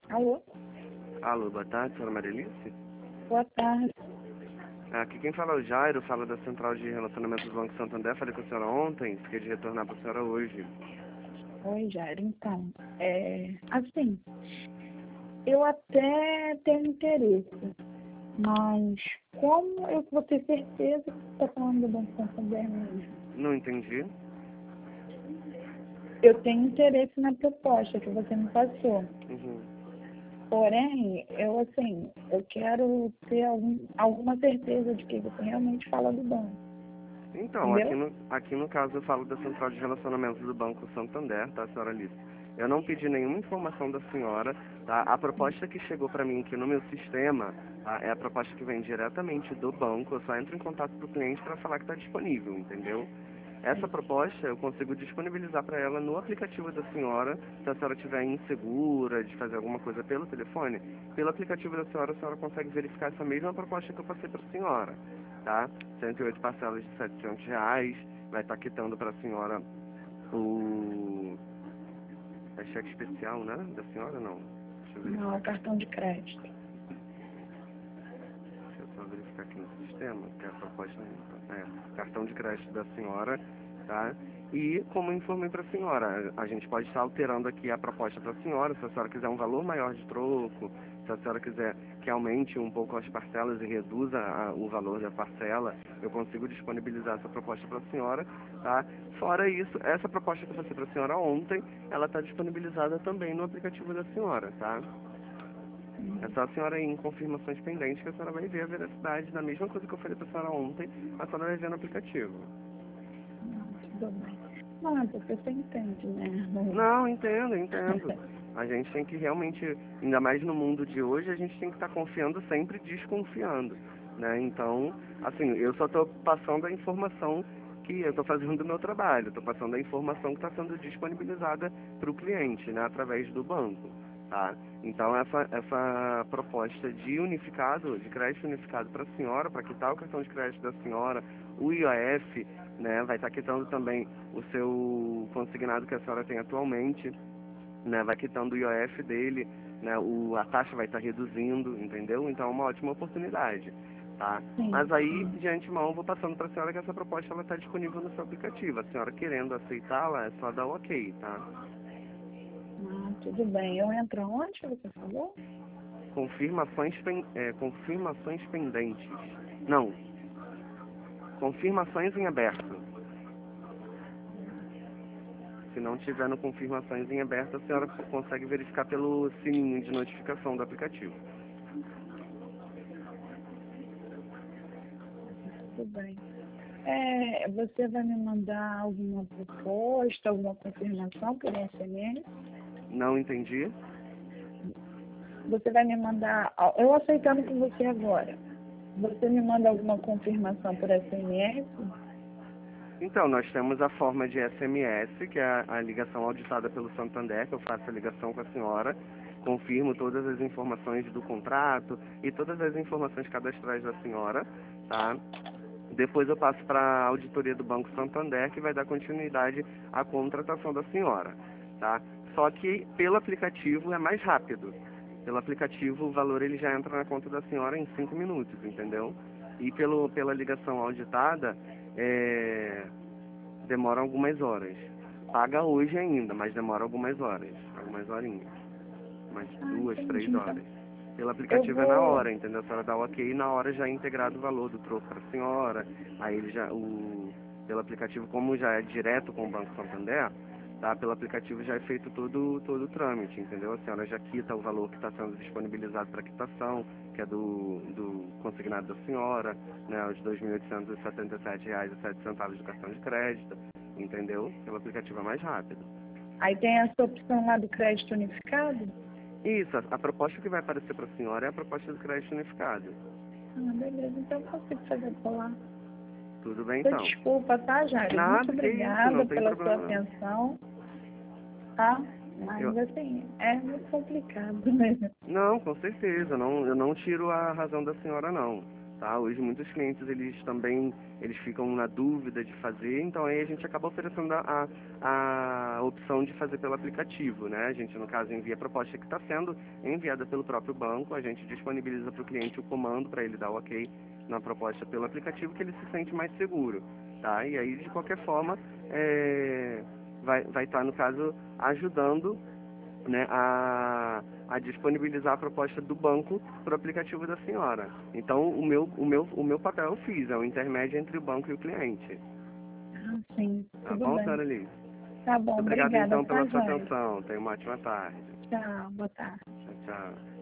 Alô? Alô, boa tarde, senhora Marilice? Boa tarde. Aqui quem fala é o Jairo, fala da Central de Relacionamento do Banco Santander. Falei com a senhora ontem, fiquei de retornar para a senhora hoje. Oi, Jair. Então, assim, eu até tenho interesse, mas como eu vou ter certeza que você está falando do Banco Santander mesmo? Não entendi. Eu tenho interesse na proposta que você me passou. Uhum. Porém, eu quero ter alguma certeza de que você realmente fala do banco. Então, Entendeu? aqui no caso eu falo da Central de Relacionamento do Banco Santander, tá, senhora Alice? Eu não pedi nenhuma informação da senhora, tá? A proposta que chegou para mim aqui no meu sistema, tá, é a proposta que vem diretamente do banco. Eu só entro em contato com o cliente para falar que está disponível, entendeu? Essa proposta eu consigo disponibilizar para ela no aplicativo da senhora, se a senhora estiver insegura de fazer alguma coisa pelo telefone. Pelo aplicativo da senhora, a senhora consegue verificar essa mesma proposta que eu passei para a senhora, tá? 108 parcelas de R$ 700, vai estar quitando para a senhora o... É cheque especial, né? Da senhora, não? Deixa eu verificar. Não, é cartão de crédito. Deixa eu só verificar aqui no sistema, que a proposta é cartão de crédito da senhora, tá? E, como eu informei para a senhora, a gente pode estar alterando aqui a proposta para a senhora, se a senhora quiser um valor maior de troco, se a senhora quiser que aumente um pouco as parcelas e reduza o valor da parcela, eu consigo disponibilizar essa proposta para a senhora, tá? Fora isso, essa proposta que eu passei para a senhora ontem, ela está disponibilizada também no aplicativo da senhora, tá? É só a senhora ir em confirmações pendentes que a senhora vai ver a veracidade da mesma coisa que eu falei pra senhora ontem, a senhora vai ver no aplicativo. Não, tudo bem. Não, é porque você entende, né? Não, entendo, entendo. A gente tem que realmente, ainda mais no mundo de hoje, a gente tem que estar confiando sempre desconfiando, né? Então, assim, eu só estou passando a informação que eu estou fazendo o meu trabalho, estou passando a informação que está sendo disponibilizada para o cliente, né, através do banco, tá? Então, essa proposta de unificado, de crédito unificado para a senhora, para quitar o cartão de crédito da senhora, o IOF, né, vai estar quitando também o seu consignado que a senhora tem atualmente, né, vai quitando o IOF dele, né, a taxa vai estar reduzindo, entendeu? Então é uma ótima oportunidade, tá? Sim, Mas aí, sim. de antemão, eu vou passando para a senhora que essa proposta ela está disponível no seu aplicativo. A senhora querendo aceitá-la, é só dar o ok, tá? Ah, tudo bem. Eu entro onde você falou? Confirmações pendentes. Não, confirmações em aberto. Se não tiver no confirmações em aberto, a senhora consegue verificar pelo sininho de notificação do aplicativo. Tudo bem. Você vai me mandar alguma proposta, alguma confirmação por SMS? Não entendi? Você vai me mandar, eu aceitando com você agora, você me manda alguma confirmação por SMS? Então, nós temos a forma de SMS, que é a ligação auditada pelo Santander, que eu faço a ligação com a senhora, confirmo todas as informações do contrato e todas as informações cadastrais da senhora, tá? Depois eu passo para a auditoria do Banco Santander, que vai dar continuidade à contratação da senhora, tá? Só que pelo aplicativo é mais rápido. Pelo aplicativo o valor ele já entra na conta da senhora em 5 minutos, entendeu? E pela ligação auditada, demora algumas horas. Paga hoje ainda, mas demora algumas horas, algumas horinhas, umas Ah, 2, entendi. 3 Então, horas. Pelo eu aplicativo é na vou, hora, entendeu? A senhora dá o ok e na hora já é integrado o valor do troco para a senhora. Aí ele já, pelo aplicativo, como já é direto com o Banco Santander, tá? Pelo aplicativo já é feito todo o trâmite, entendeu? A senhora já quita o valor que está sendo disponibilizado para quitação, que é do consignado da senhora, né? Os R$ 2.877,07 do cartão de crédito, entendeu? Pelo aplicativo é mais rápido. aí tem essa opção lá do crédito unificado? Isso, a proposta que vai aparecer para a senhora é a proposta do crédito unificado. Ah, beleza, então eu consigo fazer por lá. Tudo bem, Então, então? desculpa, tá, Jair? Muito Nada, que isso, não obrigada tem pela sua problema não. atenção, tá? Eu, Mas, assim, é muito complicado, né? não, com certeza, eu não tiro a razão da senhora, não. tá? Hoje muitos clientes eles ficam na dúvida de fazer, então aí a gente acaba oferecendo a opção de fazer pelo aplicativo, né? A gente, no caso, envia a proposta que está sendo enviada pelo próprio banco, a gente disponibiliza para o cliente o comando para ele dar o ok na proposta pelo aplicativo, que ele se sente mais seguro, tá? E aí, de qualquer forma, vai estar, no caso, ajudando, né, a disponibilizar a proposta do banco para o aplicativo da senhora. Então, o meu papel eu fiz, é o intermédio entre o banco e o cliente. Ah, sim, Tá tudo bom, bem. senhora Liz? Tá bom, Obrigado, obrigada, então, tá, pela sua joia. atenção. Tenha uma ótima tarde. Tchau, boa tarde. Tchau, tchau.